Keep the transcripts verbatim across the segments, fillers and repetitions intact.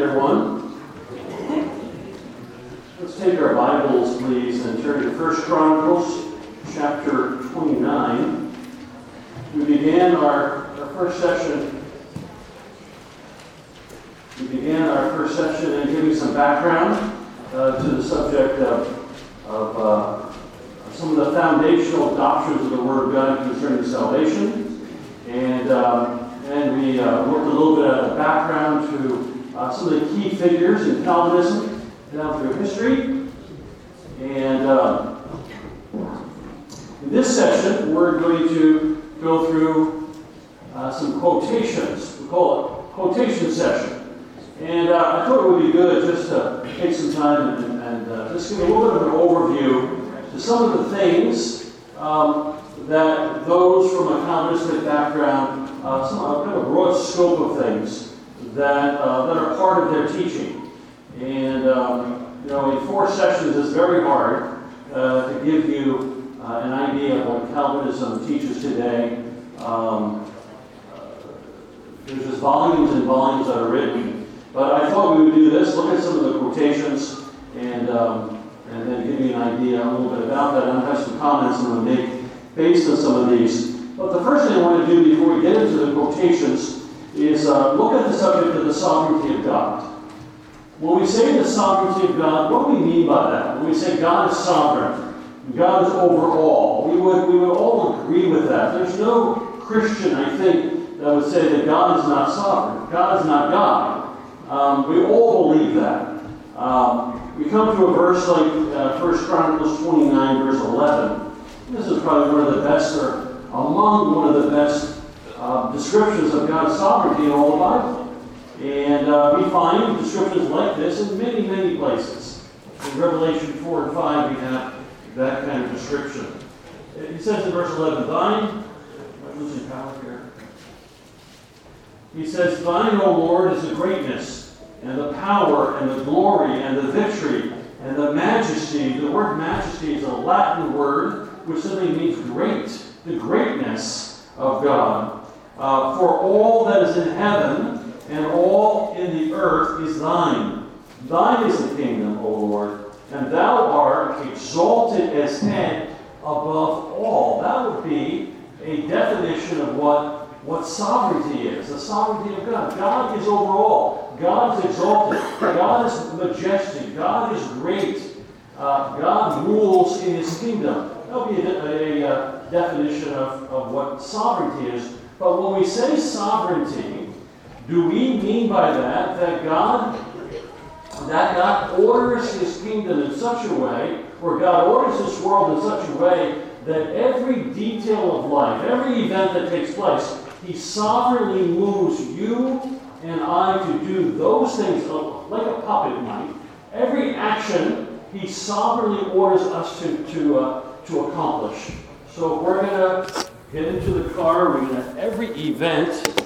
everyone. Let's take our Bibles, please, and turn to First Chronicles chapter twenty-nine. We began our, our first session. We began our first session in giving some background uh, to the subject of, of uh, some of the foundational doctrines of the Word of God concerning salvation, and um, and we uh, looked a little bit at the background to uh, some of the key figures in Calvinism down through history. And uh, in this session, we're going to go through uh, some quotations. We call it quotation session. And uh, I thought it would be good just to take some time and, and uh, just give a little bit of an overview to some of the things um, that those from a Calvinistic background, uh, some uh, kind of broad scope of things that uh, that are part of their teaching. And um, you know, in four sessions, it's very hard uh, to give you uh, an idea of what Calvinism teaches today. Um, uh, there's just volumes and volumes that are written. But I thought we would do this, look at some of the quotations, and um, and then give you an idea a little bit about that. And I have some comments I'm going to make based on some of these. But the first thing I want to do before we get into the quotations is uh, look at the subject of the sovereignty of God. When we say the sovereignty of God, what do we mean by that? When we say God is sovereign, God is over all, we would, we would all agree with that. There's no Christian, I think, that would say that God is not sovereign. God is not God. Um, we all believe that. Um, we come to a verse like uh, First Chronicles twenty-nine, verse eleven. This is probably one of the best, or among one of the best uh, descriptions of God's sovereignty in all the Bible. And uh, we find descriptions like this in many, many places. In Revelation four and five, we have that kind of description. He says in verse eleven, Thine, I'm losing power here. He says, Thine, O Lord, is the greatness, and the power, and the glory, and the victory, and the majesty. The word majesty is a Latin word which simply means great, the greatness of God. Uh, for all that is in heaven and all in the earth is thine. Thine is the kingdom, O Lord, and thou art exalted as head above all. That would be a definition of what, what sovereignty is, the sovereignty of God. God is over all. God is exalted. God is majestic. God is great. Uh, God rules in his kingdom. That would be a, a, a definition of, of what sovereignty is. But when we say sovereignty, do we mean by that that God, that God orders his kingdom in such a way, or God orders this world in such a way that every detail of life, every event that takes place, he sovereignly moves you and I to do those things like a puppet might. Every action he sovereignly orders us to, to, uh, to accomplish. So we're going to get into the car. We're going to, every event,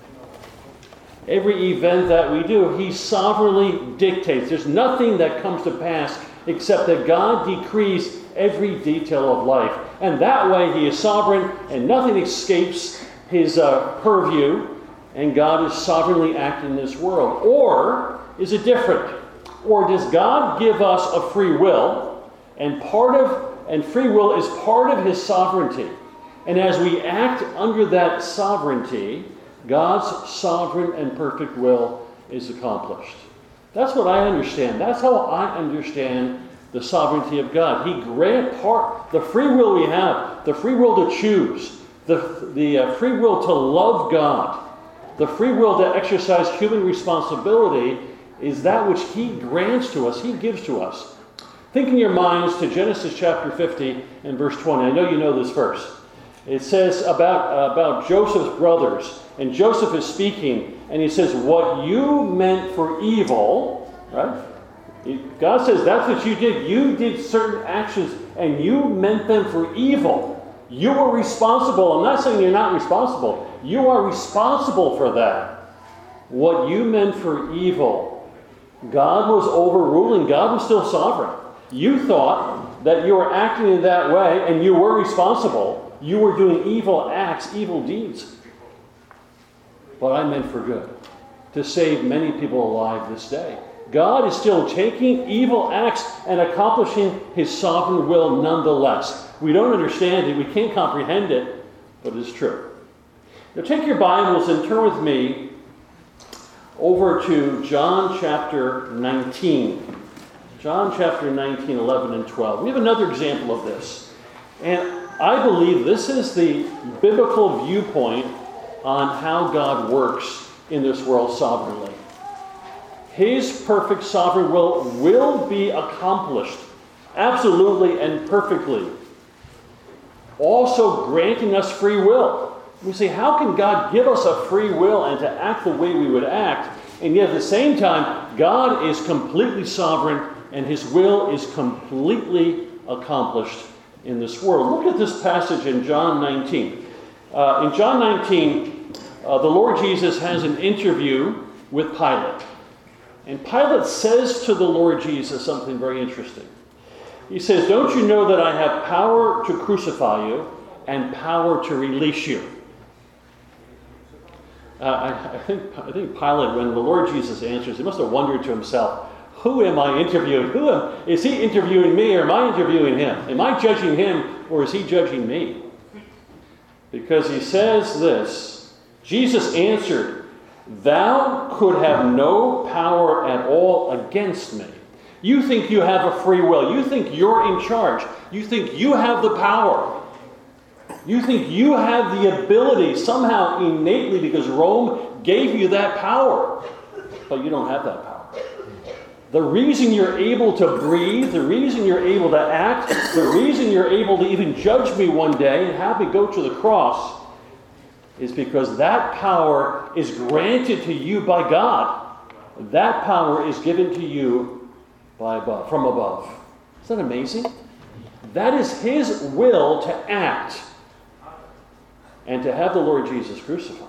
every event that we do, he sovereignly dictates. There's nothing that comes to pass except that God decrees every detail of life. And that way he is sovereign and nothing escapes his uh, purview, and God is sovereignly acting in this world. Or is it different? Or does God give us a free will, and part of and free will is part of his sovereignty? And as we act under that sovereignty, God's sovereign and perfect will is accomplished. That's what I understand. That's how I understand the sovereignty of God. He grants part the free will we have, the free will to choose, the the uh, free will to love God, the free will to exercise human responsibility is that which he grants to us, he gives to us. Think in your minds to Genesis chapter fifty and verse twenty. I know you know this verse. It says about, uh, about Joseph's brothers, and Joseph is speaking, and he says, what you meant for evil, right? God says that's what you did. You did certain actions, and you meant them for evil. You were responsible. I'm not saying you're not responsible. You are responsible for that. What you meant for evil, God was overruling. God was still sovereign. You thought that you were acting in that way, and you were responsible. You were doing evil acts, evil deeds. But I meant for good. to save many people alive this day. God is still taking evil acts and accomplishing his sovereign will nonetheless. We don't understand it, we can't comprehend it, but it's true. Now take your Bibles and turn with me over to John chapter nineteen. John chapter nineteen, eleven, and twelve. We have another example of this. And I believe this is the biblical viewpoint on how God works in this world sovereignly. His perfect sovereign will will be accomplished absolutely and perfectly. Also granting us free will. We say, how can God give us a free will and to act the way we would act? And yet at the same time, God is completely sovereign and his will is completely accomplished in this world. Look at this passage in John nineteen. Uh, in John nineteen, uh, the Lord Jesus has an interview with Pilate. And Pilate says to the Lord Jesus something very interesting. He says, don't you know that I have power to crucify you and power to release you? Uh, I, I, think, I think Pilate, when the Lord Jesus answers, he must have wondered to himself, who am I interviewing? Who am, is he interviewing me or am I interviewing him? Am I judging him or is he judging me? Because he says this, Jesus answered, thou could have no power at all against me. You think you have a free will. You think you're in charge. You think you have the power. You think you have the ability somehow innately because Rome gave you that power. But you don't have that power. The reason you're able to breathe, the reason you're able to act, the reason you're able to even judge me one day and have me go to the cross is because that power is granted to you by God. That power is given to you by above, from above. Isn't that amazing? That is his will to act and to have the Lord Jesus crucified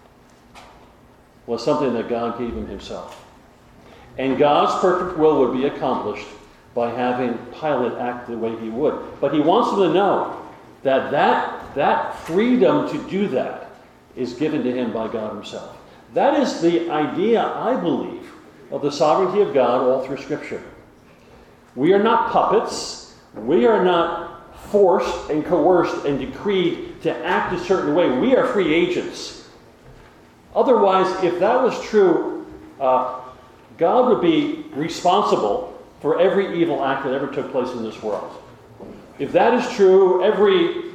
was something that God gave him himself. And God's perfect will would be accomplished by having Pilate act the way he would. But he wants them to know that that, that freedom to do that is given to him by God himself. That is the idea, I believe, of the sovereignty of God all through Scripture. We are not puppets. We are not forced and coerced and decreed to act a certain way. We are free agents. Otherwise, if that was true, uh, God would be responsible for every evil act that ever took place in this world. If that is true, every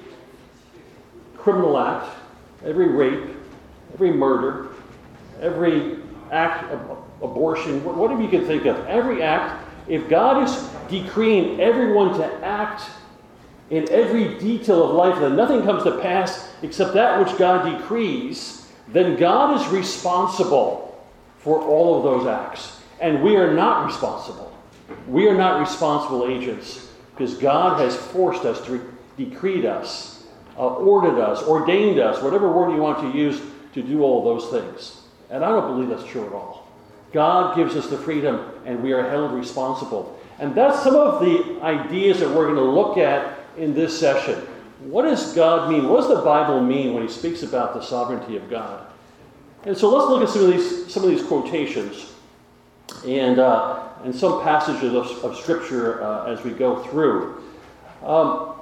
criminal act, every rape, every murder, every act of abortion, whatever you can think of, every act, if God is decreeing everyone to act in every detail of life, that nothing comes to pass except that which God decrees, then God is responsible for all of those acts. And we are not responsible. We are not responsible agents because God has forced us to re- decreed us, uh, ordered us, ordained us, whatever word you want to use to do all those things. And I don't believe that's true at all. God gives us the freedom and we are held responsible. And that's some of the ideas that we're going to look at in this session. What does God mean? What does the Bible mean when he speaks about the sovereignty of God? And so let's look at some of these some of these quotations and uh, and some passages of, of Scripture uh, as we go through. Um,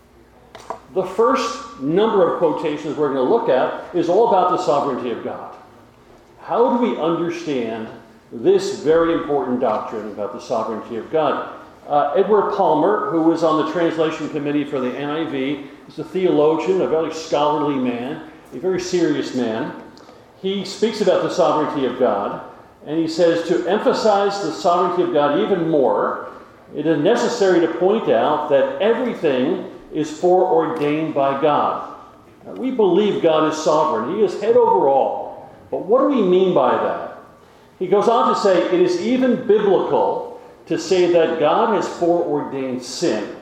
the first number of quotations we're going to look at is all about the sovereignty of God. How do we understand this very important doctrine about the sovereignty of God? Uh, Edward Palmer, who was on the translation committee for the N I V, is a theologian, a very scholarly man, a very serious man. He speaks about the sovereignty of God, and he says, to emphasize the sovereignty of God even more, it is necessary to point out that everything is foreordained by God. Now, we believe God is sovereign. He is head over all. But what do we mean by that? He goes on to say, it is even biblical to say that God has foreordained sin.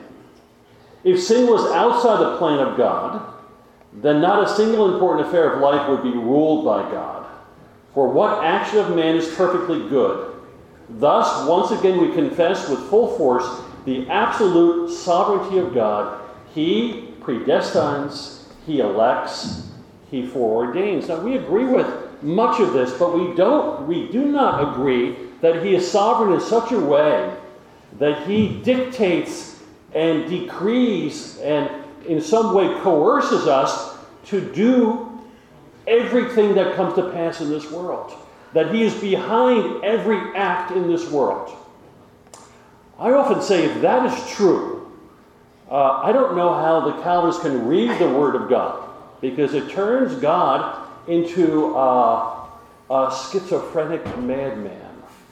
If sin was outside the plan of God, then not a single important affair of life would be ruled by God. For what action of man is perfectly good? Thus, once again, we confess with full force the absolute sovereignty of God. He predestines, he elects, he foreordains. Now, we agree with much of this, but we don't, we do not agree that he is sovereign in such a way that he dictates and decrees and in some way coerces us to do everything that comes to pass in this world. That he is behind every act in this world. I often say if that is true, uh, I don't know how the Calvinists can read the Word of God, because it turns God into uh, a schizophrenic madman.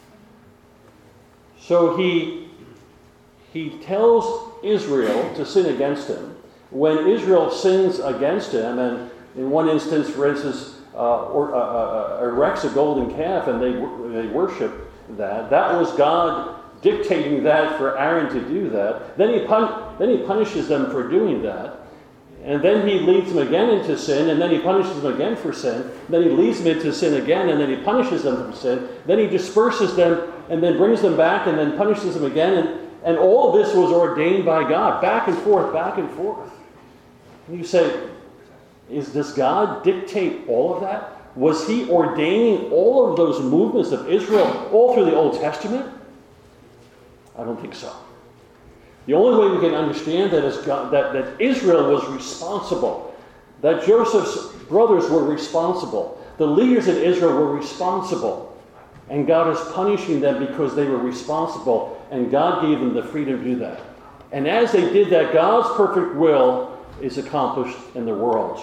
So he, he tells Israel to sin against him. When Israel sins against him, and in one instance, for instance, uh, or, uh, uh, erects a golden calf and they, they worship that, that was God dictating that for Aaron to do that. Then he, pun- then he punishes them for doing that. And then he leads them again into sin, and then he punishes them again for sin. Then he leads them into sin again, and then he punishes them for sin. Then he disperses them, and then brings them back, and then punishes them again. And, and all of this was ordained by God, back and forth, back and forth. And you say, is, does God dictate all of that? Was he ordaining all of those movements of Israel all through the Old Testament? I don't think so. The only way we can understand that is God, that, that Israel was responsible, that Joseph's brothers were responsible, the leaders in Israel were responsible, and God is punishing them because they were responsible, and God gave them the freedom to do that. And as they did that, God's perfect will is accomplished in the world.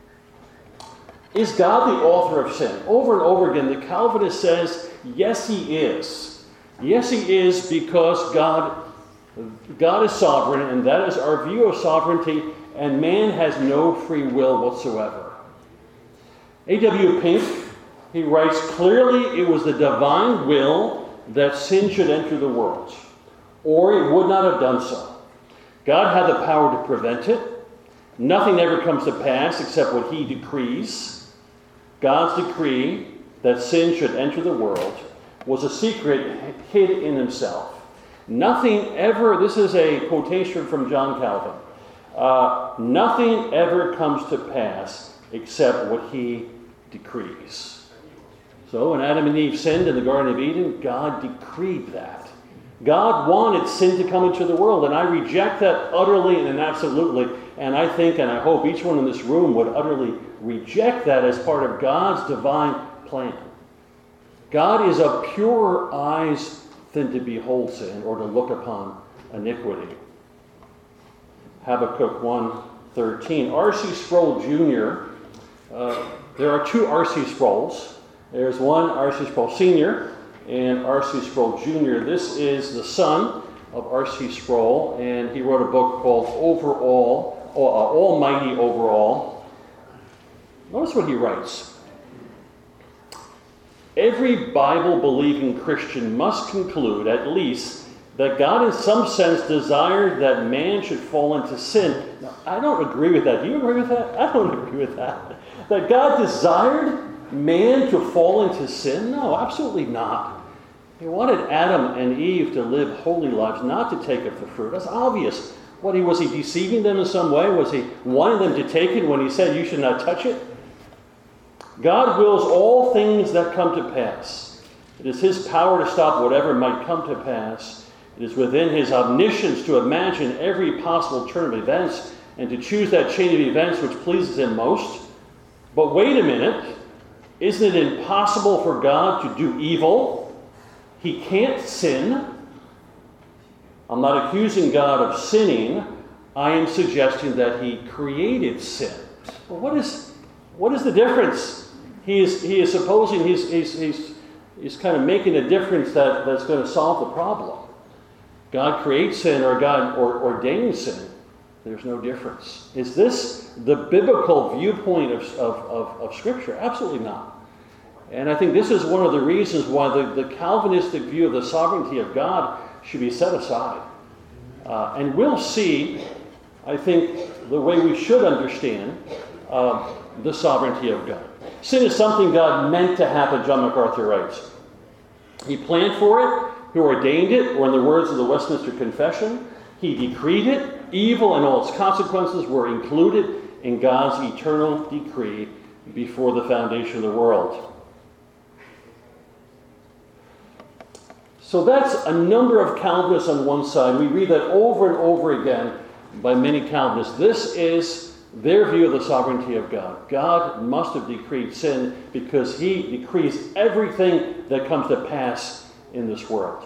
Is God the author of sin? Over and over again, the Calvinist says, yes, he is. Yes, he is, because God God is sovereign, and that is our view of sovereignty, and man has no free will whatsoever. A W Pink, he writes, clearly it was the divine will that sin should enter the world, or it would not have done so. God had the power to prevent it. Nothing ever comes to pass except what he decrees. God's decree that sin should enter the world was a secret hid in himself. Nothing ever, this is a quotation from John Calvin, uh, nothing ever comes to pass except what he decrees. So when Adam and Eve sinned in the Garden of Eden, God decreed that. God wanted sin to come into the world, and I reject that utterly and absolutely, and I think and I hope each one in this room would utterly reject that as part of God's divine plan. God is of purer eyes than to behold sin or to look upon iniquity. Habakkuk one thirteen. R C Sproul Junior, uh, there are two R C Sprouls. There's one R C Sproul Senior and R C Sproul Junior This is the son of R C Sproul, and he wrote a book called Overall, uh, Almighty Overall. Notice what he writes. Every Bible-believing Christian must conclude, at least, that God in some sense desired that man should fall into sin. Now, I don't agree with that. Do you agree with that? I don't agree with that. That God desired man to fall into sin? No, absolutely not. He wanted Adam and Eve to live holy lives, not to take of the fruit. That's obvious. What, he, was he deceiving them in some way? Was he wanting them to take it when he said you should not touch it? God wills all things that come to pass. It is his power to stop whatever might come to pass. It is within his omniscience to imagine every possible turn of events and to choose that chain of events which pleases him most. But wait a minute. Isn't it impossible for God to do evil? He can't sin. I'm not accusing God of sinning. I am suggesting that he created sin. Well, what is, what is the difference? He is, he is supposing he's, he's, he's, he's kind of making a difference that, that's going to solve the problem. God creates sin or God or, ordains sin. There's no difference. Is this the biblical viewpoint of, of, of, of Scripture? Absolutely not. And I think this is one of the reasons why the, the Calvinistic view of the sovereignty of God should be set aside. Uh, and we'll see, I think, the way we should understand uh, the sovereignty of God. Sin is something God meant to happen, John MacArthur writes. He planned for it, he ordained it, or in the words of the Westminster Confession, he decreed it. Evil and all its consequences were included in God's eternal decree. before the foundation of the world. So that's a number of Calvinists on one side. We read that over and over again by many Calvinists. This is their view of the sovereignty of God. God must have decreed sin because he decrees everything that comes to pass in this world.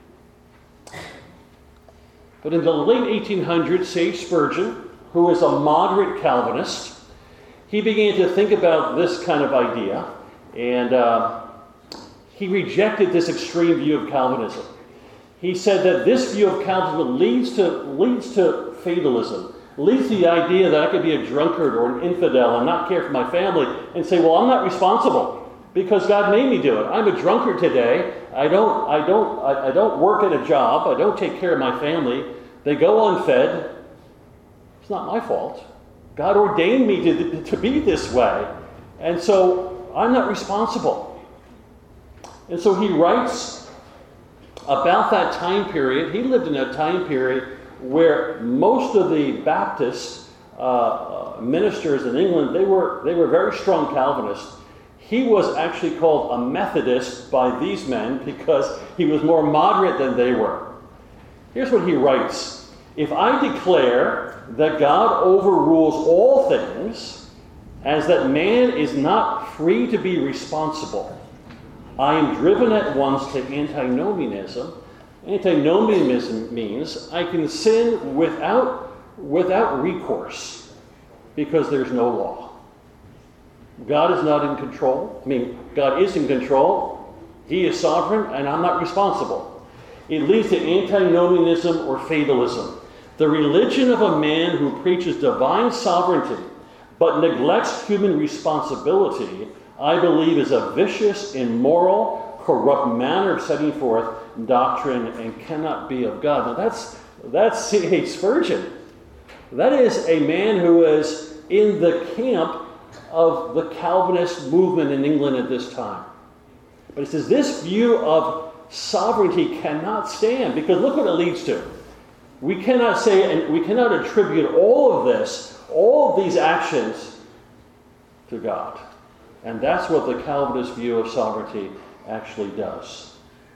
But in the late eighteen hundreds, Sage Spurgeon, who is a moderate Calvinist, he began to think about this kind of idea, and uh, he rejected this extreme view of Calvinism. He said that this view of Calvinism leads to, leads to fatalism, leads to the idea that I could be a drunkard or an infidel and not care for my family and say, well, I'm not responsible because God made me do it. I'm a drunkard today. I don't, I don't, I, I don't work at a job. I don't take care of my family. They go unfed. It's not my fault. God ordained me to, to be this way. And so I'm not responsible. And so he writes about that time period. He lived in a time period where most of the Baptist uh, ministers in England, they were, they were very strong Calvinists. He was actually called a Methodist by these men because he was more moderate than they were. Here's what he writes. If I declare that God overrules all things, as that man is not free to be responsible, I am driven at once to antinomianism. Antinomianism means I can sin without, without recourse because there's no law. God is not in control. I mean, God is in control. He is sovereign, and I'm not responsible. It leads to antinomianism or fatalism. The religion of a man who preaches divine sovereignty but neglects human responsibility, I believe, is a vicious, immoral, corrupt manner of setting forth doctrine and cannot be of God. Now that's that's C H Spurgeon. That is a man who is in the camp of the Calvinist movement in England at this time. But it says this view of sovereignty cannot stand because look what it leads to. We cannot say and we cannot attribute all of this, all of these actions to God. And that's what the Calvinist view of sovereignty actually does.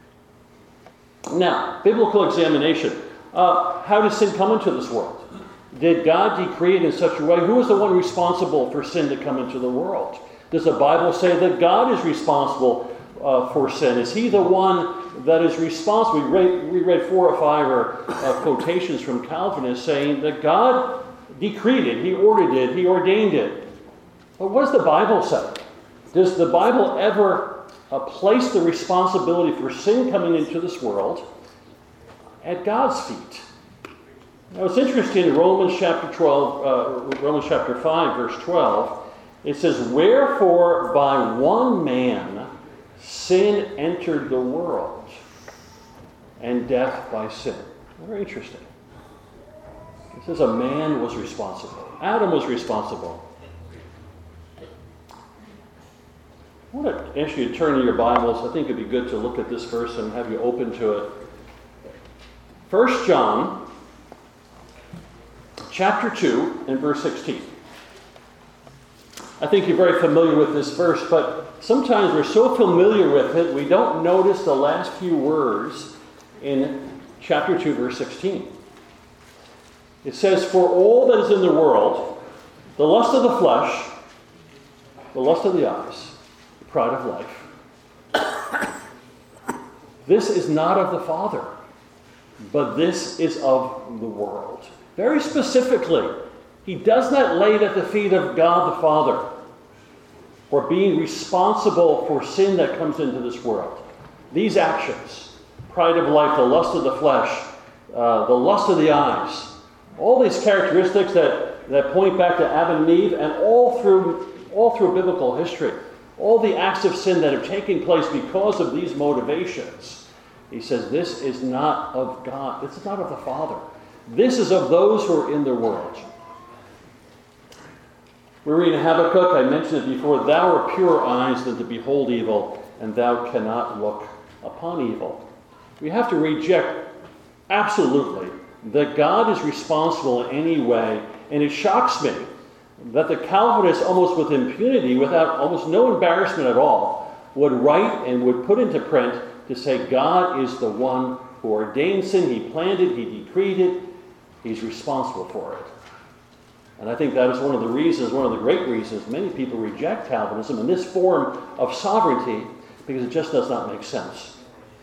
Now, biblical examination. Uh, how did sin come into this world? Did God decree it in such a way? Who is the one responsible for sin to come into the world? Does the Bible say that God is responsible uh, for sin? Is he the one that is responsible? We read, we read four or five or, uh, quotations from Calvinists saying that God decreed it, he ordered it, he ordained it. But what does the Bible say? Does the Bible ever uh, place the responsibility for sin coming into this world at God's feet? Now it's interesting in Romans chapter twelve, uh, Romans chapter five, verse twelve, it says, "Wherefore by one man sin entered the world, and death by sin." Very interesting. It says a man was responsible. Adam was responsible. I want to ask you to turn to your Bibles. I think it'd be good to look at this verse and have you open to it. First John chapter two and verse sixteen. I think you're very familiar with this verse, but sometimes we're so familiar with it, we don't notice the last few words in chapter two, verse sixteen. It says, "For all that is in the world, the lust of the flesh, the lust of the eyes, the pride of life, this is not of the Father, but this is of the world." Very specifically, he does not lay it at the feet of God the Father for being responsible for sin that comes into this world. These actions, pride of life, the lust of the flesh, uh, the lust of the eyes, all these characteristics that, that point back to Adam and Eve, and all through, all through biblical history, all the acts of sin that have taken place because of these motivations. He says, this is not of God. This is not of the Father. This is of those who are in the world. We're reading Habakkuk. I mentioned it before. "Thou art purer eyes than to behold evil, and thou cannot look upon evil." We have to reject absolutely that God is responsible in any way. And it shocks me that the Calvinists, almost with impunity, without almost no embarrassment at all, would write and would put into print to say God is the one who ordained sin, he planned it, he decreed it, he's responsible for it. And I think that is one of the reasons, one of the great reasons many people reject Calvinism in this form of sovereignty, because it just does not make sense.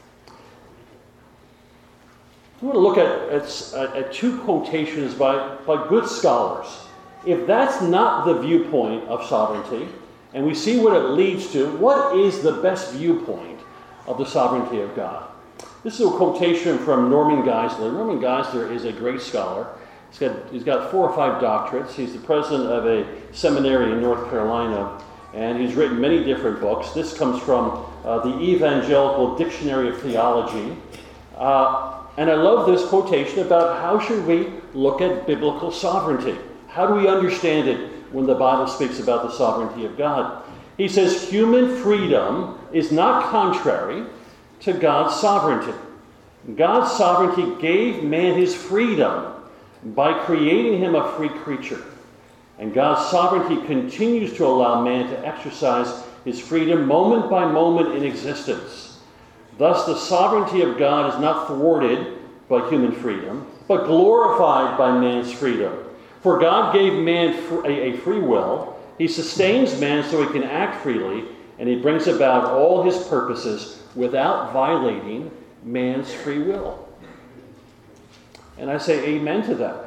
I want to look at, at, at two quotations by, by good scholars. If that's not the viewpoint of sovereignty, and we see what it leads to, what is the best viewpoint of the sovereignty of God? This is a quotation from Norman Geisler. Norman Geisler is a great scholar. He's got, he's got four or five doctorates. He's the president of a seminary in North Carolina, and he's written many different books. This comes from uh, the Evangelical Dictionary of Theology. Uh, and I love this quotation about how should we look at biblical sovereignty. How do we understand it when the Bible speaks about the sovereignty of God? He says, human freedom is not contrary to God's sovereignty. God's sovereignty gave man his freedom by creating him a free creature. And God's sovereignty continues to allow man to exercise his freedom moment by moment in existence. Thus, the sovereignty of God is not thwarted by human freedom, but glorified by man's freedom. For God gave man a free will. He sustains man so he can act freely, and he brings about all his purposes without violating man's free will. And I say amen to that.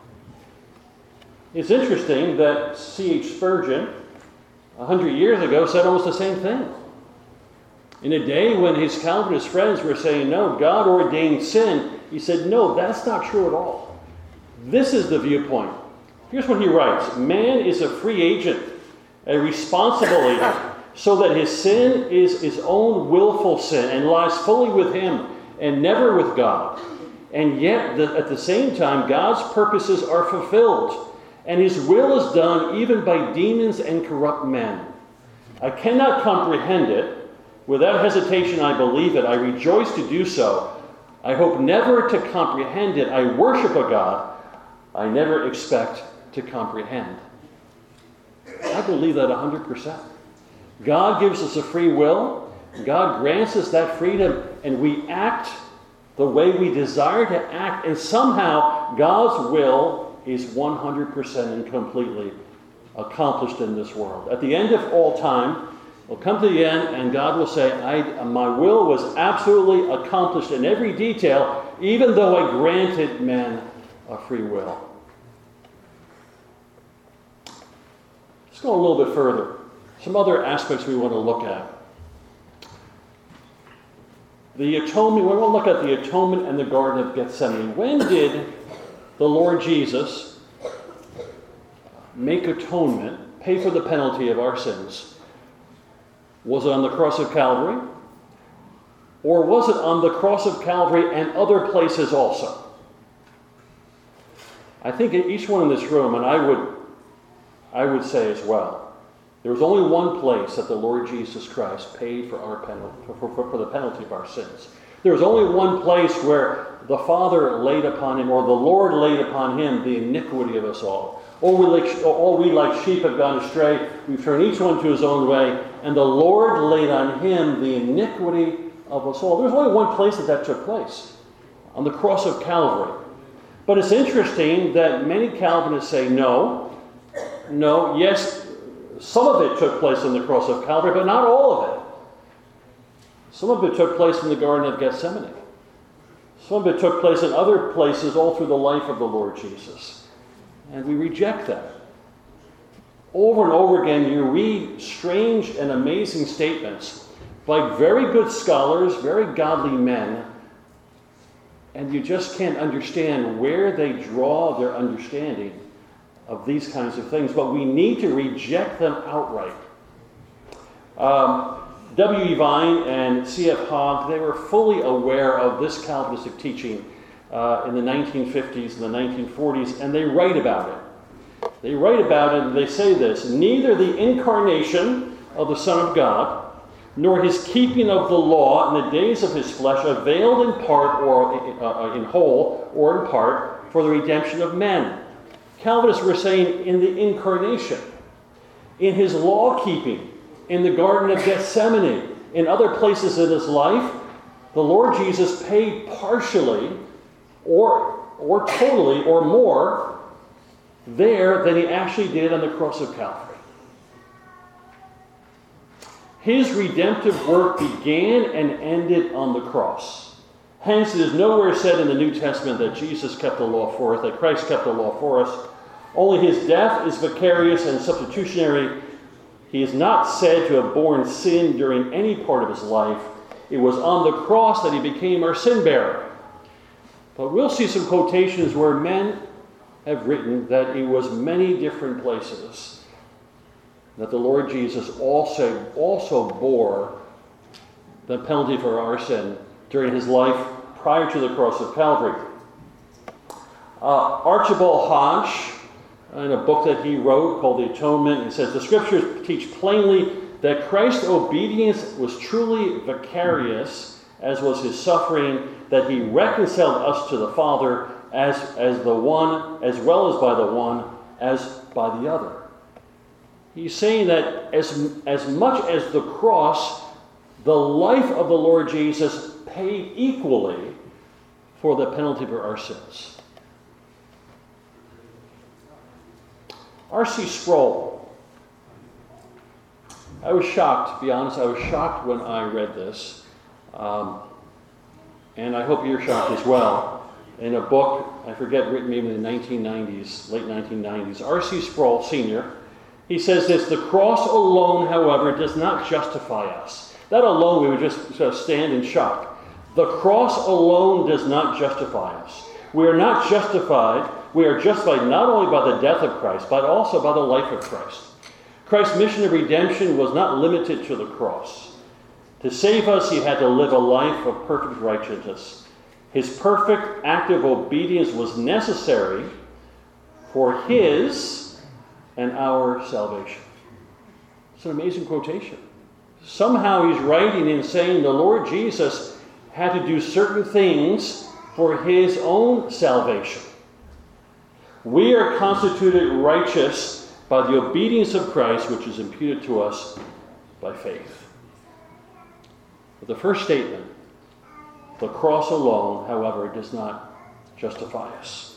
It's interesting that C H Spurgeon, a hundred years ago, said almost the same thing. In a day when his Calvinist friends were saying, no, God ordained sin, he said, no, that's not true at all. This is the viewpoint. Here's what he writes. Man is a free agent, a responsible agent, so that his sin is his own willful sin and lies fully with him and never with God. And yet, the, at the same time, God's purposes are fulfilled, and his will is done even by demons and corrupt men. I cannot comprehend it. Without hesitation, I believe it. I rejoice to do so. I hope never to comprehend it. I worship a God I never expect to comprehend. I believe that one hundred percent. God gives us a free will. God grants us that freedom, and we act the way we desire to act, and somehow God's will is one hundred percent and completely accomplished in this world. At the end of all time, we'll come to the end, and God will say, I, my will was absolutely accomplished in every detail, even though I granted man a free will. Let's go a little bit further. Some other aspects we want to look at. The atonement, we want to look at the atonement and the Garden of Gethsemane. When did the Lord Jesus make atonement, pay for the penalty of our sins? Was it on the cross of Calvary? Or was it on the cross of Calvary and other places also? I think each one in this room, and I would, I would say as well, there was only one place that the Lord Jesus Christ paid for our penalty, for, for, for the penalty of our sins. There was only one place where the Father laid upon him, or the Lord laid upon him, the iniquity of us all. All we like, all we like sheep have gone astray. We've turned each one to his own way, and the Lord laid on him the iniquity of us all. There's only one place that that took place, on the cross of Calvary. But it's interesting that many Calvinists say no, no, yes, some of it took place on the cross of Calvary, but not all of it. Some of it took place in the Garden of Gethsemane. Some of it took place in other places all through the life of the Lord Jesus. And we reject that. Over and over again, you read strange and amazing statements by very good scholars, very godly men, and you just can't understand where they draw their understanding of these kinds of things. But we need to reject them outright. Um, W E Vine and C F Hogg, they were fully aware of this Calvinistic teaching uh, in the nineteen fifties and the nineteen forties, and they write about it. They write about it and they say this: neither the incarnation of the Son of God nor his keeping of the law in the days of his flesh availed in part or uh, in whole or in part for the redemption of men. Calvinists were saying in the incarnation, in his law-keeping, in the Garden of Gethsemane, in other places in his life, the Lord Jesus paid partially or, or totally or more there than he actually did on the cross of Calvary. His redemptive work began and ended on the cross. Hence, it is nowhere said in the New Testament that Jesus kept the law for us, that Christ kept the law for us. Only his death is vicarious and substitutionary. He is not said to have borne sin during any part of his life. It was on the cross that he became our sin bearer. But we'll see some quotations where men have written that it was many different places that the Lord Jesus also, also bore the penalty for our sin during his life prior to the cross of Calvary. Uh, Archibald Hodge, in a book that he wrote called The Atonement, he says, the scriptures teach plainly that Christ's obedience was truly vicarious, as was his suffering, that he reconciled us to the Father as, as the one, as well as by the one, as by the other. He's saying that as, as much as the cross, the life of the Lord Jesus paid equally for the penalty for our sins. R C Sproul. I was shocked, to be honest. I was shocked when I read this. Um, and I hope you're shocked as well. In a book, I forget, written maybe in the nineteen nineties, late nineteen nineties, R C Sproul, Senior, he says this: the cross alone, however, does not justify us. That alone, we would just sort of stand in shock. The cross alone does not justify us. We are not justified. We are justified not only by the death of Christ, but also by the life of Christ. Christ's mission of redemption was not limited to the cross. To save us, he had to live a life of perfect righteousness. His perfect act of obedience was necessary for his and our salvation. It's an amazing quotation. Somehow he's writing and saying the Lord Jesus had to do certain things for his own salvation. We are constituted righteous by the obedience of Christ, which is imputed to us by faith. But the first statement, the cross alone, however, does not justify us.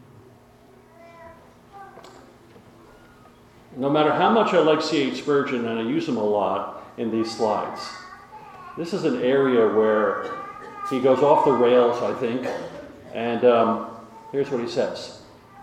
No matter how much I like C H Spurgeon, and I use him a lot in these slides, this is an area where he goes off the rails, I think. And um, here's what he says.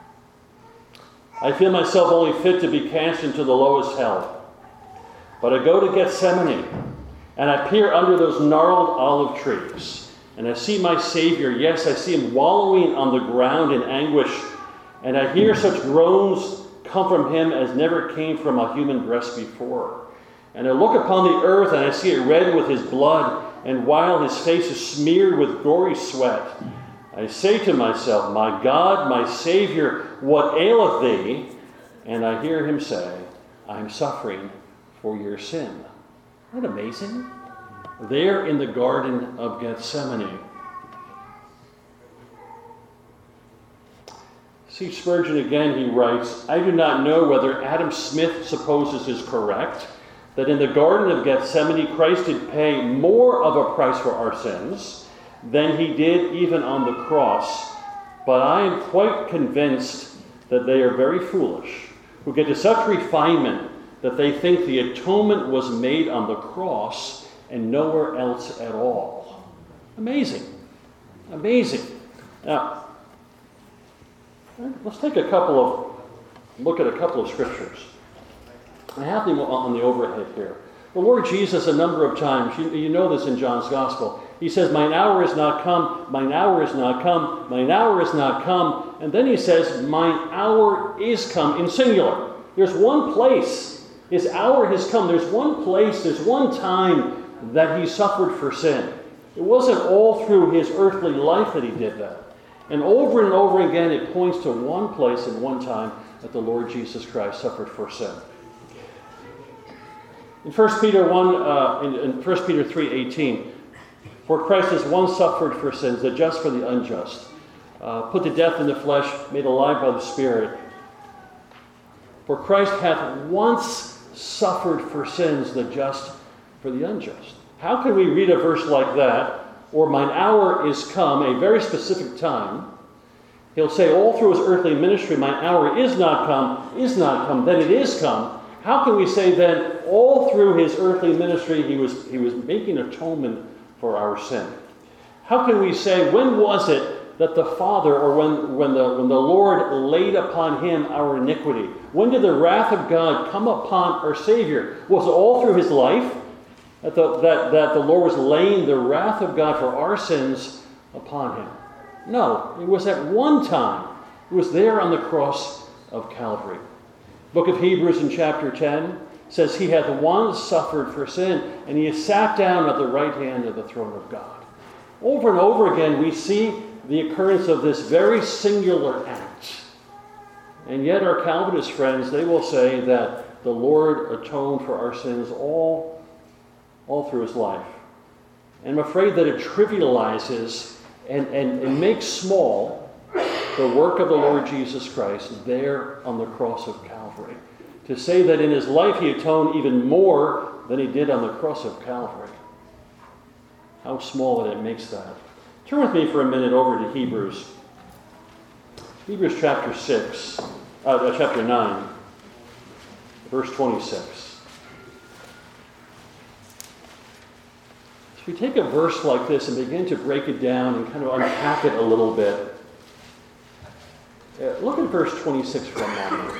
I feel myself only fit to be cast into the lowest hell. But I go to Gethsemane, and I peer under those gnarled olive trees, and I see my Savior. Yes, I see him wallowing on the ground in anguish, and I hear such groans come from him as never came from a human breast before. And I look upon the earth, and I see it red with his blood, and while his face is smeared with gory sweat, I say to myself, my God, my Savior, what aileth thee? And I hear him say, I am suffering for your sin. Isn't that amazing? There in the Garden of Gethsemane. C. Spurgeon again, he writes, I do not know whether Adam Smith supposes is correct, that in the Garden of Gethsemane Christ did pay more of a price for our sins than he did even on the cross. But I am quite convinced that they are very foolish, who get to such refinement that they think the atonement was made on the cross and nowhere else at all. Amazing. Amazing. Now, let's take a couple of, look at a couple of scriptures. I have them on the overhead here. The Lord Jesus, a number of times, you, you know this in John's Gospel, he says, mine hour is not come, mine hour is not come, mine hour is not come. And then he says, mine hour is come, in singular. There's one place. His hour has come. There's one place, there's one time that he suffered for sin. It wasn't all through his earthly life that he did that. And over and over again, it points to one place and one time that the Lord Jesus Christ suffered for sin. In First Peter one, uh, in, in First Peter three eighteen, for Christ has once suffered for sins, the just for the unjust, uh, put to death in the flesh, made alive by the Spirit, For Christ hath once suffered for sins, the just for the unjust. How can we read a verse like that, or mine hour is come, a very specific time? He'll say all through his earthly ministry, mine hour is not come, is not come, then it is come. How can we say then all through his earthly ministry he was, he was making atonement for our sin? How can we say, when was it that the Father, or when, when, the, when the Lord laid upon him our iniquity? When did the wrath of God come upon our Savior? Was it all through his life that the, that, that the Lord was laying the wrath of God for our sins upon him? No, it was at one time. It was there on the cross of Calvary. Book of Hebrews in chapter ten says, he hath once suffered for sin, and he is sat down at the right hand of the throne of God. Over and over again, we see the occurrence of this very singular act. And yet our Calvinist friends, they will say that the Lord atoned for our sins all, all through his life. And I'm afraid that it trivializes and, and, and makes small the work of the Lord Jesus Christ there on the cross of Calvary. To say that in his life he atoned even more than he did on the cross of Calvary. How small that it makes that. Turn with me for a minute over to Hebrews. Hebrews chapter six, uh, chapter nine, verse twenty-six. If we take a verse like this and begin to break it down and kind of unpack it a little bit, uh, look at verse twenty-six for a moment.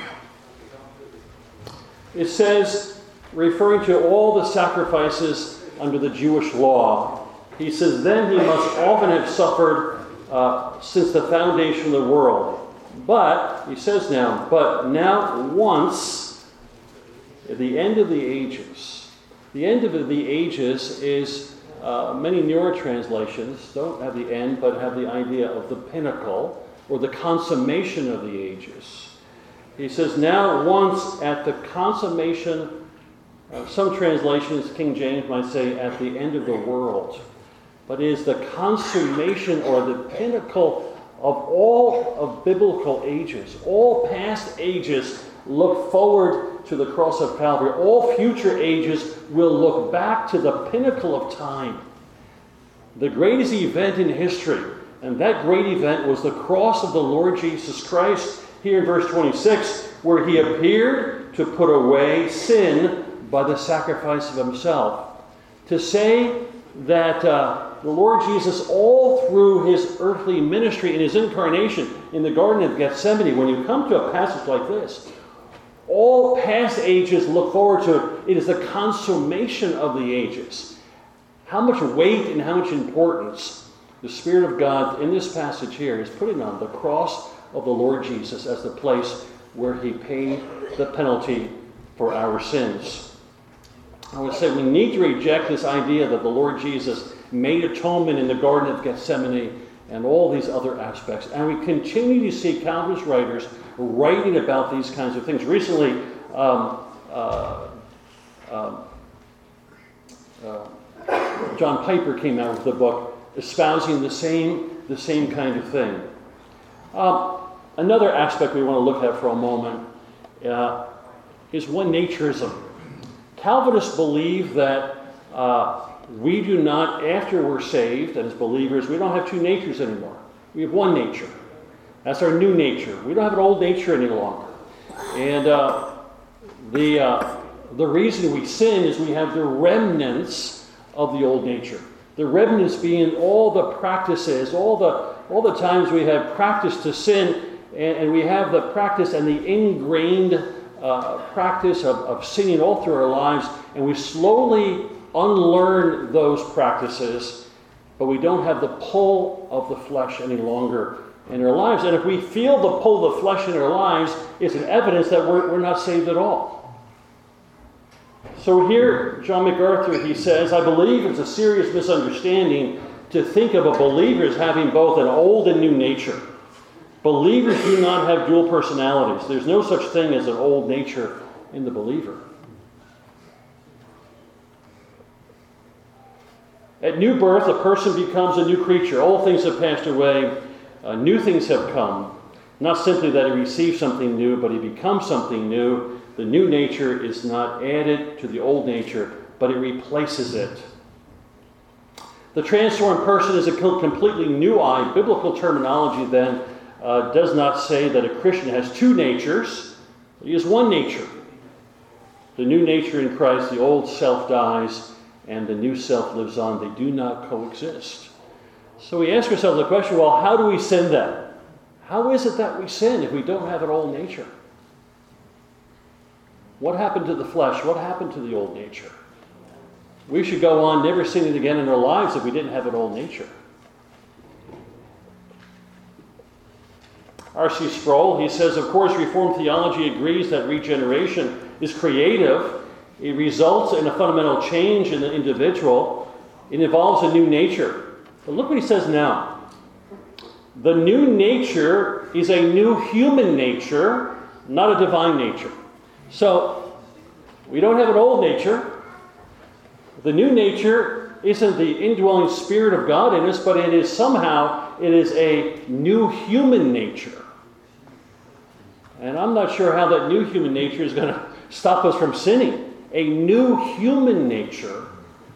It says, referring to all the sacrifices under the Jewish law, he says, then he must often have suffered uh, since the foundation of the world. But, he says now, but now once, at the end of the ages. The end of the ages is, uh, many newer translations don't have the end, but have the idea of the pinnacle, or the consummation of the ages. He says, now once at the consummation, uh, some translations, King James might say, at the end of the world. But it is the consummation or the pinnacle of all of biblical ages. All past ages look forward to the cross of Calvary. All future ages will look back to the pinnacle of time. The greatest event in history, and that great event was the cross of the Lord Jesus Christ, here in verse twenty-six, where he appeared to put away sin by the sacrifice of himself. To say that uh, the Lord Jesus, all through his earthly ministry and his incarnation in the Garden of Gethsemane, when you come to a passage like this, all past ages look forward to it. It is the consummation of the ages. How much weight and how much importance the Spirit of God in this passage here is putting on the cross of the Lord Jesus as the place where he paid the penalty for our sins. I would say we need to reject this idea that the Lord Jesus made atonement in the Garden of Gethsemane and all these other aspects. And we continue to see countless writers writing about these kinds of things. Recently, um, uh, um, uh, John Piper came out with a book espousing the same, the same kind of thing. Um, another aspect we want to look at for a moment uh, is one-naturism. Calvinists believe that uh, we do not, after we're saved as believers, we don't have two natures anymore. We have one nature. That's our new nature. We don't have an old nature any longer. And uh, the uh, the reason we sin is we have the remnants of the old nature. The remnants being all the practices, all the all the times we have practiced to sin, and, and we have the practice and the ingrained uh, practice of, of sinning all through our lives, and we slowly unlearn those practices, but we don't have the pull of the flesh any longer in our lives. And if we feel the pull of the flesh in our lives, it's an evidence that we're, we're not saved at all. So here, John MacArthur, he says, I believe it's a serious misunderstanding to think of a believer as having both an old and new nature. Believers do not have dual personalities. There's no such thing as an old nature in the believer. At new birth, a person becomes a new creature. Old things have passed away. Uh, new things have come. Not simply that he receives something new, but he becomes something new. The new nature is not added to the old nature, but it replaces it. The transformed person is a completely new I. Biblical terminology then uh, does not say that a Christian has two natures. He has one nature. The new nature in Christ, the old self dies, and the new self lives on. They do not coexist. So we ask ourselves the question, well, how do we sin then? How is it that we sin if we don't have an old nature? What happened to the flesh? What happened to the old nature? We should go on never sinning again in our lives if we didn't have an old nature. R C Sproul, he says, of course, Reformed theology agrees that regeneration is creative. It results in a fundamental change in the individual. It involves a new nature. But look what he says now. The new nature is a new human nature, not a divine nature. So, we don't have an old nature. The new nature isn't the indwelling Spirit of God in us, but it is somehow, it is a new human nature. And I'm not sure how that new human nature is going to stop us from sinning. A new human nature.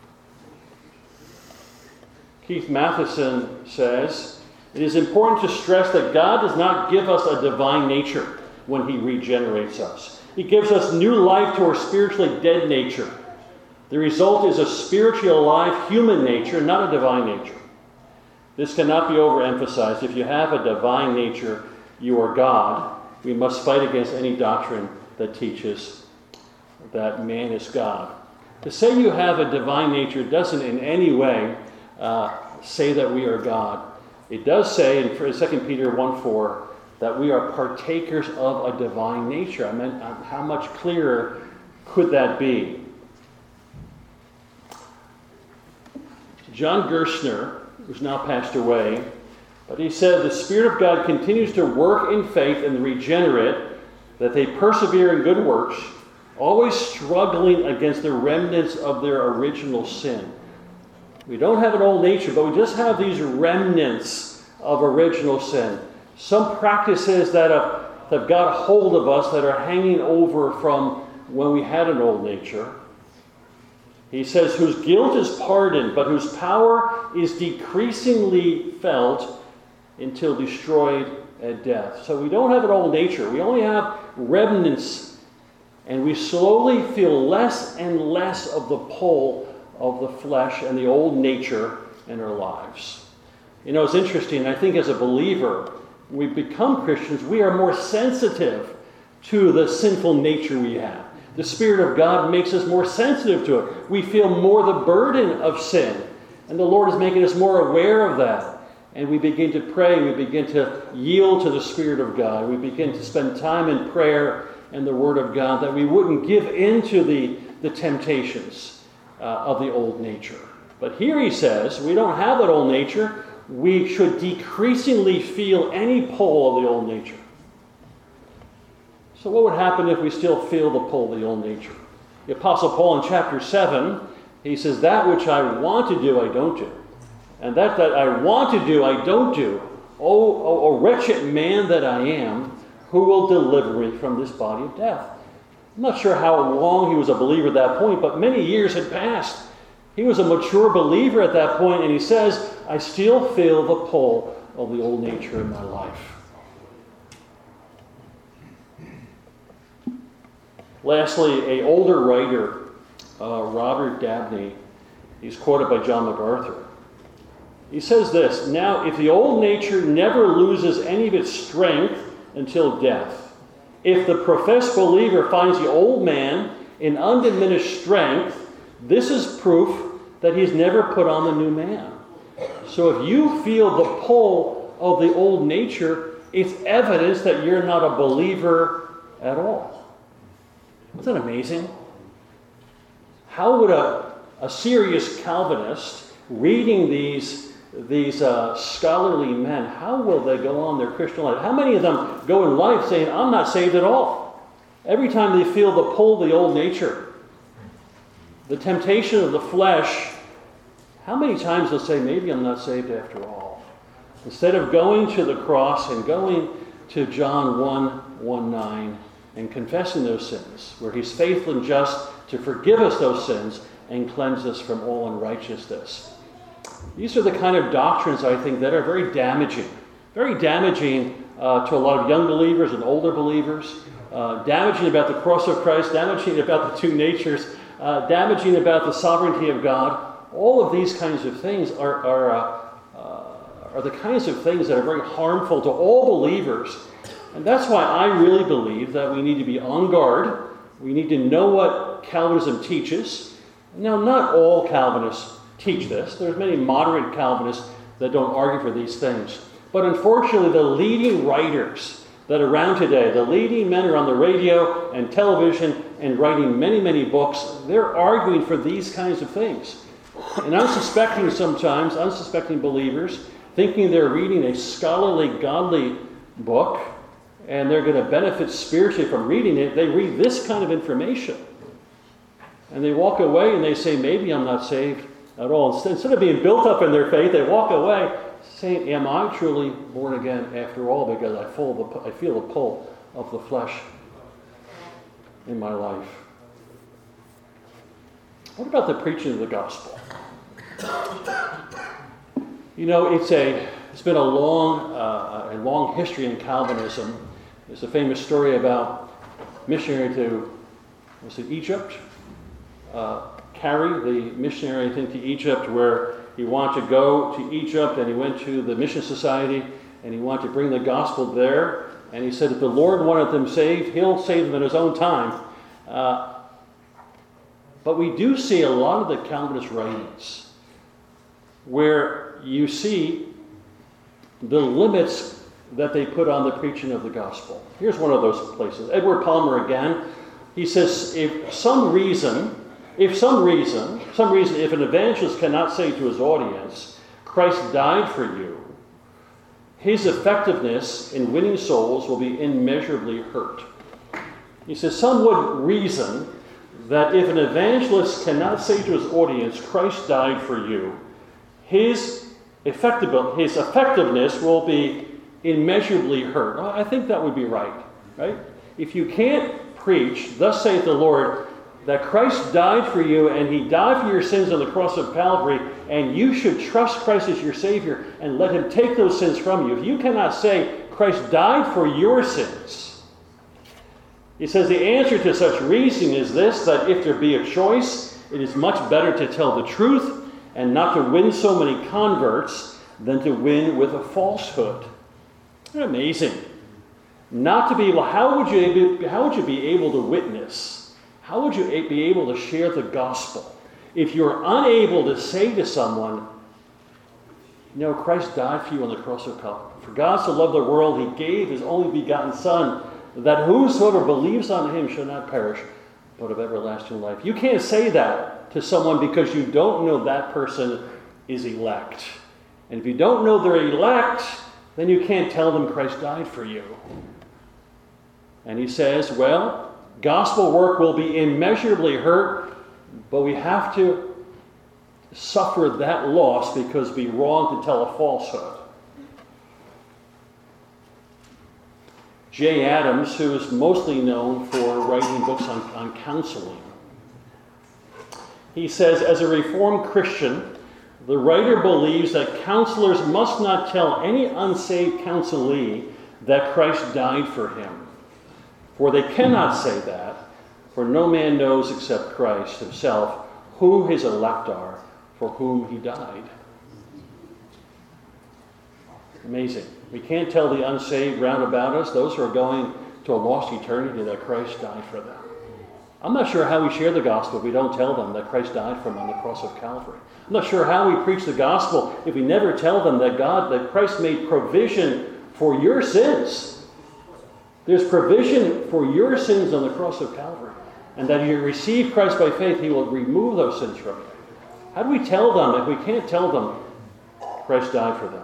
Keith Matheson says, it is important to stress that God does not give us a divine nature when he regenerates us. He gives us new life to our spiritually dead nature. The result is a spiritually alive human nature, not a divine nature. This cannot be overemphasized. If you have a divine nature, you are God. We must fight against any doctrine that teaches that man is God. To say you have a divine nature doesn't in any way uh, say that we are God. It does say in Second Peter one four that we are partakers of a divine nature. I mean, how much clearer could that be? John Gerstner, who's now passed away, but he said, the Spirit of God continues to work in faith in the regenerate, that they persevere in good works, always struggling against the remnants of their original sin. We don't have an old nature, but we just have these remnants of original sin. Some practices that have, that have got a hold of us that are hanging over from when we had an old nature. He says, whose guilt is pardoned, but whose power is decreasingly felt until destroyed at death. So we don't have an old nature. We only have remnants, and we slowly feel less and less of the pull of the flesh and the old nature in our lives. You know, it's interesting. I think as a believer, we become Christians, we are more sensitive to the sinful nature we have. The Spirit of God makes us more sensitive to it. We feel more the burden of sin. And the Lord is making us more aware of that. And we begin to pray. We begin to yield to the Spirit of God. We begin to spend time in prayer and the Word of God, that we wouldn't give in to the, the temptations uh, of the old nature. But here he says, we don't have that old nature. We should decreasingly feel any pull of the old nature. So what would happen if we still feel the pull of the old nature? The Apostle Paul in chapter seven, he says, that which I want to do, I don't do. And that that I want to do, I don't do. Oh, oh, oh, wretched man that I am, who will deliver me from this body of death? I'm not sure how long he was a believer at that point, but many years had passed. He was a mature believer at that point, and he says, I still feel the pull of the old nature in my life. Lastly, an older writer, uh, Robert Dabney, he's quoted by John MacArthur. He says this, now if the old nature never loses any of its strength until death, if the professed believer finds the old man in undiminished strength, this is proof that he's never put on the new man. So if you feel the pull of the old nature, it's evidence that you're not a believer at all. Isn't that amazing? How would a, a serious Calvinist reading these, these uh, scholarly men, how will they go on their Christian life? How many of them go in life saying, I'm not saved at all? Every time they feel the pull of the old nature, the temptation of the flesh, how many times they'll say, maybe I'm not saved after all? Instead of going to the cross and going to John one, one, nine and confessing those sins, where he's faithful and just to forgive us those sins and cleanse us from all unrighteousness. These are the kind of doctrines, I think, that are very damaging. Very damaging uh, to a lot of young believers and older believers. Uh, damaging about the cross of Christ, damaging about the two natures, uh, damaging about the sovereignty of God. All of these kinds of things are, are, uh, uh, are the kinds of things that are very harmful to all believers. And that's why I really believe that we need to be on guard. We need to know what Calvinism teaches. Now, not all Calvinists teach this. There's many moderate Calvinists that don't argue for these things. But unfortunately, the leading writers that are around today, the leading men are on the radio and television and writing many, many books, they're arguing for these kinds of things. And unsuspecting sometimes, unsuspecting believers, thinking they're reading a scholarly, godly book, and they're going to benefit spiritually from reading it, they read this kind of information. And they walk away and they say, maybe I'm not saved at all. Instead of being built up in their faith, they walk away saying, am I truly born again after all, because I feel the, I feel the pull of the flesh in my life. What about the preaching of the gospel? You know, it's a it's been a long uh, a long history in Calvinism. There's a famous story about missionary to was it Egypt? Uh, Carey, the missionary, I think, to Egypt, where he wanted to go to Egypt, and he went to the Mission Society, and he wanted to bring the gospel there. And he said if the Lord wanted them saved, he'll save them in his own time. Uh, but we do see a lot of the Calvinist writings where you see the limits that they put on the preaching of the gospel. Here's one of those places. Edward Palmer again. He says, if some reason... If some reason, some reason, if an evangelist cannot say to his audience, Christ died for you, his effectiveness in winning souls will be immeasurably hurt. He says, some would reason that if an evangelist cannot say to his audience, Christ died for you, his, effective, his effectiveness will be immeasurably hurt. Well, I think that would be right, right? If you can't preach, thus saith the Lord, that Christ died for you, and he died for your sins on the cross of Calvary, and you should trust Christ as your Savior and let him take those sins from you. If you cannot say Christ died for your sins, he says the answer to such reasoning is this, that if there be a choice, it is much better to tell the truth and not to win so many converts than to win with a falsehood. Isn't that amazing? Not to be able, how would you, how would you be able to witness? How would you be able to share the gospel if you're unable to say to someone, you know, Christ died for you on the cross of Calvary. For God so loved the world, he gave his only begotten Son, that whosoever believes on him shall not perish, but have everlasting life. You can't say that to someone because you don't know that person is elect. And if you don't know they're elect, then you can't tell them Christ died for you. And he says, well, gospel work will be immeasurably hurt, but we have to suffer that loss because it'd be wrong to tell a falsehood. Jay Adams, who is mostly known for writing books on, on counseling, he says, as a Reformed Christian, the writer believes that counselors must not tell any unsaved counselee that Christ died for him. For they cannot say that, for no man knows except Christ himself who his elect are, for whom he died. Amazing. We can't tell the unsaved round about us, those who are going to a lost eternity, that Christ died for them. I'm not sure how we share the gospel if we don't tell them that Christ died for them on the cross of Calvary. I'm not sure how we preach the gospel if we never tell them that God, that Christ made provision for your sins. There's provision for your sins on the cross of Calvary. And that if you receive Christ by faith, he will remove those sins from you. How do we tell them if we can't tell them Christ died for them?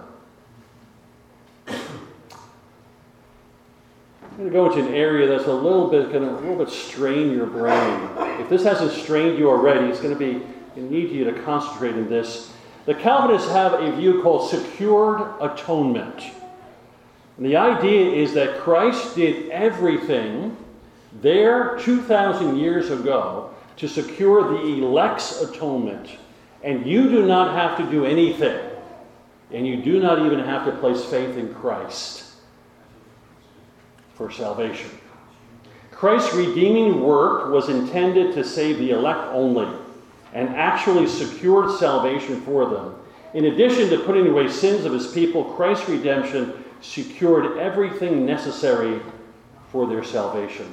I'm going to go into an area that's a little bit going to a little bit strain your brain. If this hasn't strained you already, it's going to be going to need you to concentrate in this. The Calvinists have a view called secured atonement. And the idea is that Christ did everything there two thousand years ago to secure the elect's atonement. And you do not have to do anything. And you do not even have to place faith in Christ for salvation. Christ's redeeming work was intended to save the elect only, and actually secured salvation for them. In addition to putting away sins of his people, Christ's redemption secured everything necessary for their salvation.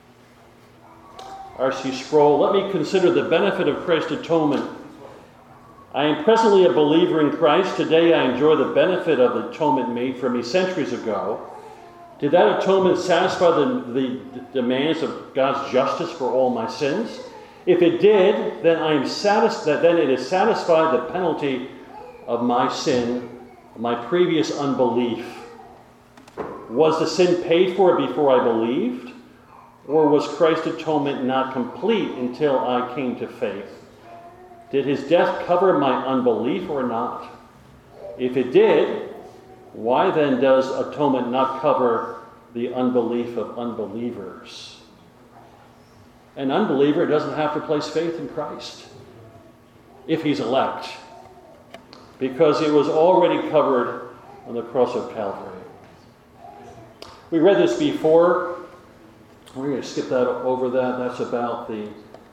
R C Sproul, let me consider the benefit of Christ's atonement. I am presently a believer in Christ. Today I enjoy the benefit of the atonement made for me centuries ago. Did that atonement satisfy the, the demands of God's justice for all my sins? If it did, then I am satisfied. Then it has satisfied the penalty of my sin, my previous unbelief. Was the sin paid for before I believed? Or was Christ's atonement not complete until I came to faith? Did his death cover my unbelief or not? If it did, why then does atonement not cover the unbelief of unbelievers? An unbeliever doesn't have to place faith in Christ if he's elect, because it was already covered on the cross of Calvary. We read this before. We're going to skip that over that. That's about the...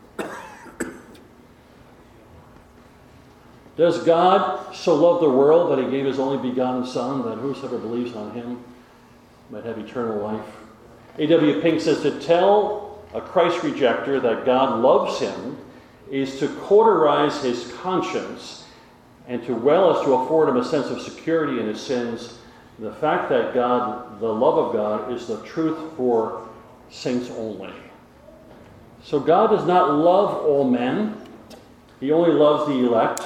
Does God so love the world that he gave his only begotten Son, that whosoever believes on him might have eternal life? A W Pink says, to tell a Christ rejecter that God loves him is to cauterize his conscience and to well as to afford him a sense of security in his sins. The fact that God, the love of God, is the truth for saints only. So God does not love all men. He only loves the elect.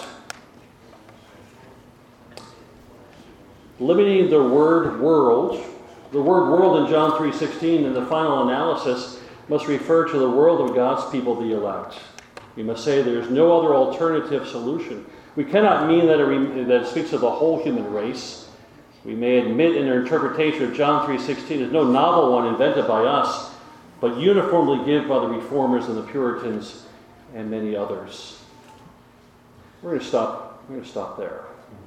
Limiting the word world, the word world in John three sixteen in the final analysis must refer to the world of God's people, the elect. We must say there's no other alternative solution. We cannot mean that it, that it speaks of the whole human race. We may admit in our interpretation of John three sixteen is no novel one invented by us, but uniformly given by the Reformers and the Puritans and many others. We're going to stop. We're going to stop there.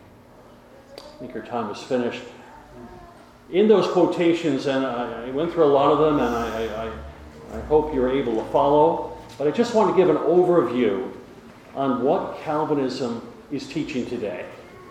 I think our time is finished. In those quotations, and I, I went through a lot of them, and I, I, I hope you're able to follow, but I just want to give an overview on what Calvinism is teaching today.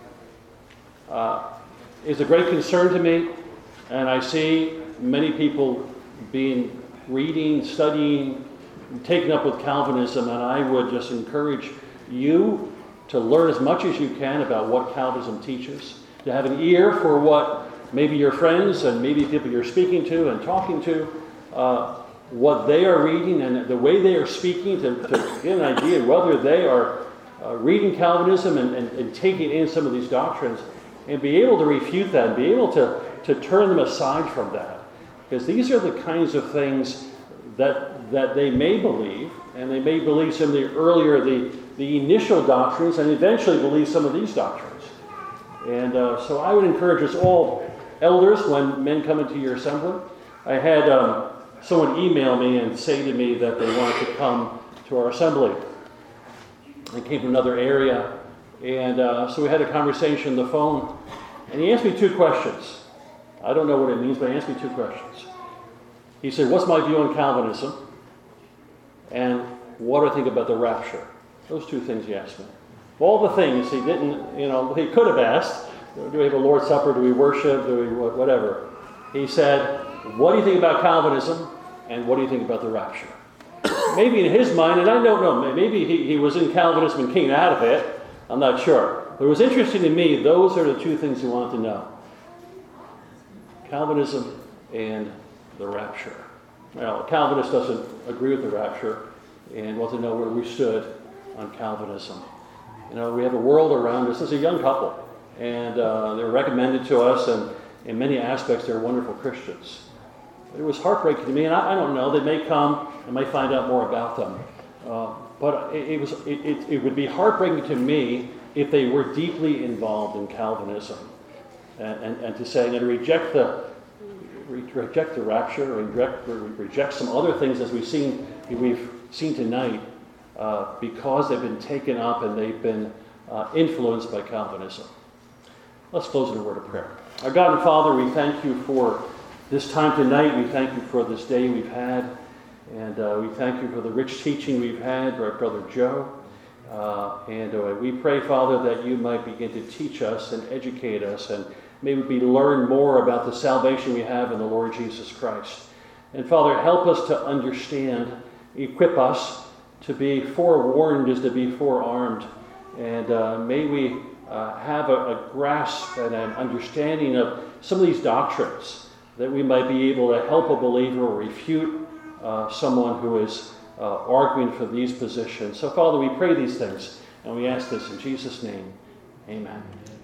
Uh, it's a great concern to me, and I see many people being reading, studying, taken up with Calvinism, and I would just encourage you to learn as much as you can about what Calvinism teaches, to have an ear for what maybe your friends and maybe people you're speaking to and talking to, uh, what they are reading and the way they are speaking, to, to get an idea whether they are uh, reading Calvinism and, and, and taking in some of these doctrines, and be able to refute that and be able to, to turn them aside from that. Because these are the kinds of things that that they may believe, and they may believe some of the earlier, the, the initial doctrines, and eventually believe some of these doctrines. And uh, so I would encourage us all, elders, when men come into your assembly. I had um, someone email me and say to me that they wanted to come to our assembly. They came from another area, and uh, so we had a conversation on the phone, and he asked me two questions. I don't know what it means, but he asked me two questions. He said, what's my view on Calvinism? And what do I think about the rapture? Those two things he asked me. Of all the things he didn't, you know, he could have asked, do we have a Lord's Supper? Do we worship? Do we whatever? He said, what do you think about Calvinism? And what do you think about the rapture? Maybe in his mind, and I don't know, maybe he, he was in Calvinism and came out of it. I'm not sure. But it was interesting to me, those are the two things he wanted to know. Calvinism and the rapture. Well, a Calvinist doesn't agree with the rapture and wants to know where we stood on Calvinism. You know, we have a world around us. This is a young couple, and uh, they're recommended to us, and in many aspects, they're wonderful Christians. But it was heartbreaking to me, and I, I don't know. They may come and may find out more about them. Uh, but it, it was it, it, it would be heartbreaking to me if they were deeply involved in Calvinism. and, and, and to say, and to reject the re- reject the rapture, or reject, or reject some other things as we've seen we've seen tonight, uh, because they've been taken up and they've been uh, influenced by Calvinism. Let's close in a word of prayer. Our God and Father, we thank you for this time tonight. We thank you for this day we've had. And uh, we thank you for the rich teaching we've had by Brother Joe. Uh, and uh, we pray, Father, that you might begin to teach us and educate us, and maybe we learn more about the salvation we have in the Lord Jesus Christ. And Father, help us to understand, equip us to be forewarned as to be forearmed. And uh, may we uh, have a, a grasp and an understanding of some of these doctrines, that we might be able to help a believer or refute uh, someone who is uh, arguing for these positions. So, Father, we pray these things, and we ask this in Jesus' name. Amen.